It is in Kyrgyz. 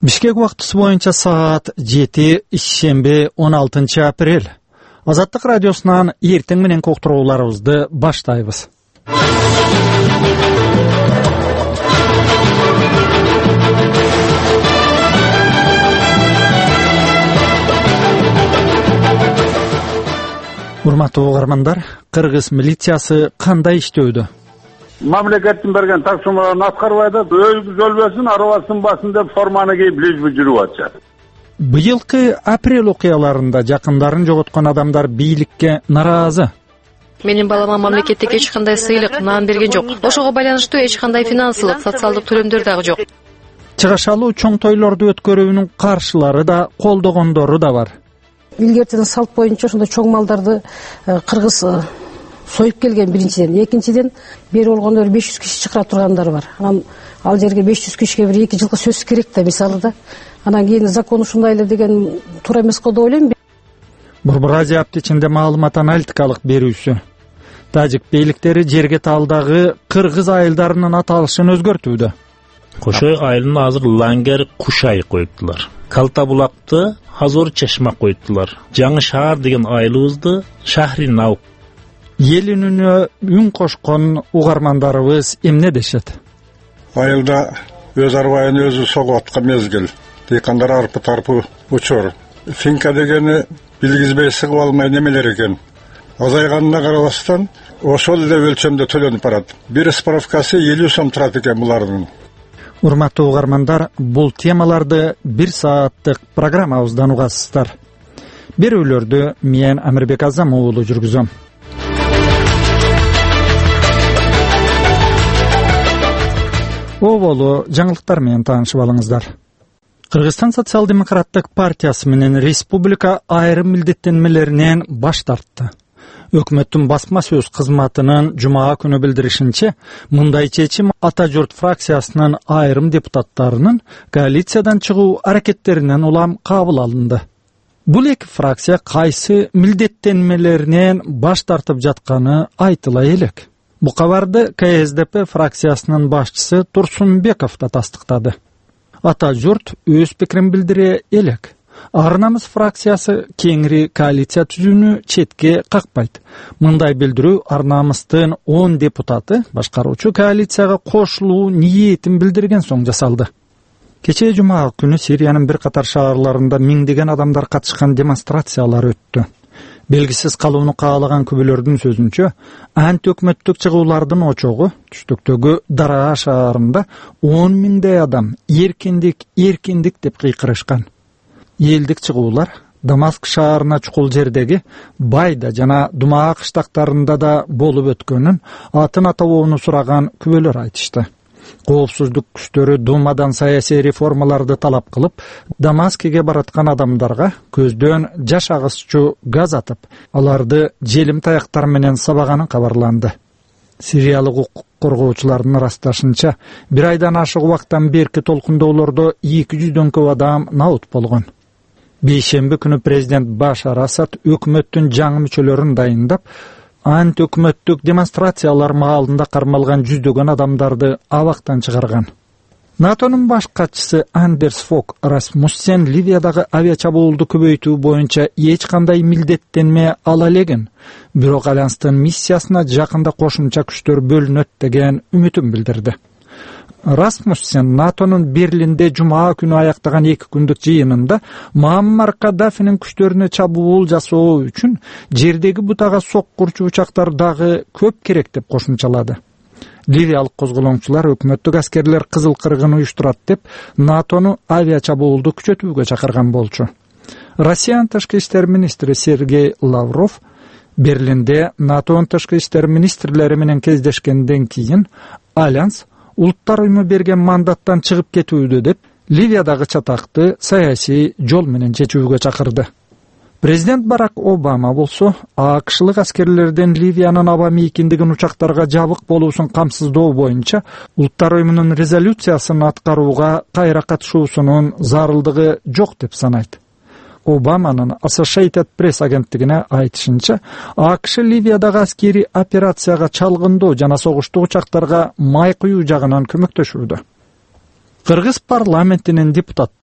Бишкек убактысы боюнча саат 7 ишемби 16 апрель. Азаттык радиосунан эртең менен уктурууларыбызды баштайбыз. Урматтуу угармандар, Кыргыз милициясы кандай иштөөдө? Мамлекеттин берген тапшырмаларын аткарбайт, өзүбүз өлбөсүн, арабасын басын деп форманы кийип лежбы жүрүп атышат. Быйылкы апрель окуяларында жакындарын жоготкон адамдар бийликке наразы. Менин балама мамлекеттик эч кандай сыйлык, наам берген жок. Ошого байланыштуу эч кандай финансылык, социалдык төлөмдөр дагы жок. Чыгашалуу чоң тойлорду өткөрүүнүн каршылары да, колдогондору да бар. Илгертен салт боюнча ошондой чоң малдарды кыргыз союп келген биринчиден. Экинчиден бери болгондор 500 киши чакыра тургандар бар. Анан ал жерге 500 кишиге бир 2 жылкы сөз керек да, мисалы да. Анан кийин закон ушундай эле деген туура эмес го деп ойлойм. Борбор Азия аптечинде маалымат аналитикалык берүүсү. Тажик бийликтери жерге таалдагы кыргыз айылдарынын аталышын өзгөртүүдө. Кошой айылына азыр Лангер Кушай коюптулар. Калтабулакты Хазор Чешма коюптулар. Жаңы шаар деген айылыбызды Шахри Наук. Эл үнүнө үн кошкон угармандарыбыз эмне дешет? Айылда өз арбайын өзү согуп аткан мезгил. Дыйкандар арпы тарпы учур. Финка дегени билгизбей сыгып алмай немелер экен. Азайганына карабастан ошол эле өлчөмдө төлөнүп барат. Бир справкасы 50 сом турат экен булардын. Урматтуу угармандар, бул темаларды 1 сааттык программабыздан угасыздар. Берүүлөрдү мен Амирбек Азам уулу жүргүзөм. Оболу жаңылыктар менен таанышып алыңыздар. Кыргызстан социал-демократтык партиясы менен республика айрым милдеттенмелеринен баш тартты. Өкмөттүн басма сөз кызматынын жумага күнү билдиришинче, мындай чечим Ата журт фракциясынын айрым депутаттарынын коалициядан чыгуу аракеттеринен улам кабыл алынды. Бул эки фракция кайсы милдеттенмелеринен баш тартып жатканы айтыла элек. Бу кабарды КСДП фракциясынын башчысы Турсунбеков да тастыктады. Ата журт өз пикирин билдире элек. Арнамыз фракциясы кеңири коалиция түзүүнү четке какпайт. Мындай билдирүү Арнамыздын 10 депутаты башкаруучу коалицияга кошулуу ниетин билдирген соң жасалды. Кечээ жума күнү Сириянын бир катар шаарларында миңдеген адамдар катышкан демонстрациялар өттү. Белгисиз калууну каалаган күбөлөрдүн сөзүнчө, ант өкмөттүк чыгуулардын очогу түштүктөгү Дараа шаарында 10 миңдей адам эркиндик деп кыйкырышкан. Элдик чыгуулар Дамаск шаарына чукул жердеги Байда жана Думаа кыштактарында да болуп өткөнүн атын атабоону сураган күбөлөр айтышты. Коопсуздук күчтөрү Думадан саясий реформаларды талап кылып, Дамаскиге бараткан адамдарга көздөн жаш агысчу газ атып, аларды желим таяктар менен сабаганын кабарланды. Сириялык укук коргоочулардын ырасташынча, 1 айдан ашык убакыттан берки толкундоолордо 200дөн көп адам наут болгон. Бейшемби күнү президент Башар Асад өкмөттүн жаңы мүчөлөрүн дайындап, ант өкмөттүк демонстрациялар маалында кармалган жүздөгөн адамдарды абактан чыгарган. НАТОнун баш катчысы Андерс Фок Расмуссен Ливиядагы авиачабуулду көбөйтүү боюнча эч кандай милдеттенме ала элеген, бирок Альянстын миссиясына жакында кошумча күчтөр бөлүнөт деген үмүтүн билдирди. Расмуссен НАТОнун Берлинде жума күнү аяктаган 2 күндүк жыйынында Муаммар Каддафинин күчтөрүнө чабуул жасоо үчүн жердеги бутага соккурчу учактар дагы көп керек деп кошумчалады. Ливиялык козголоңчулар өкмөттүк аскерлер кызыл кыргын уюштурат деп НАТОну авиачабуулду күчөтүүгө чакырган болчу. Россиянын тышкы иштер министри Сергей Лавров Берлинде НАТОнун тышкы иштер министрлери менен кездешкенден кийин Альянс Улуттар уюму берген мандаттан чыгып кетүүдө деп Ливиядагы чатакты саясий жол менен чечүүгө чакырды. Президент Барак Обама болсо АКШлык аскерлерден Ливиянын аба мейкиндигин учактарга жабык болуусун камсыздоо боюнча Улуттар уюмунун резолюциясын аткарууга кайра катышуусунун зарылдыгы жок деп санайт. Обаманын Associated Press агенттигине айтышынча, АКШ Ливиядагы аскери операцияга чалгындоо жана согуштуу учактарга май куюу жагынан көмөктөшүүдө. Кыргыз парламентинин депутаты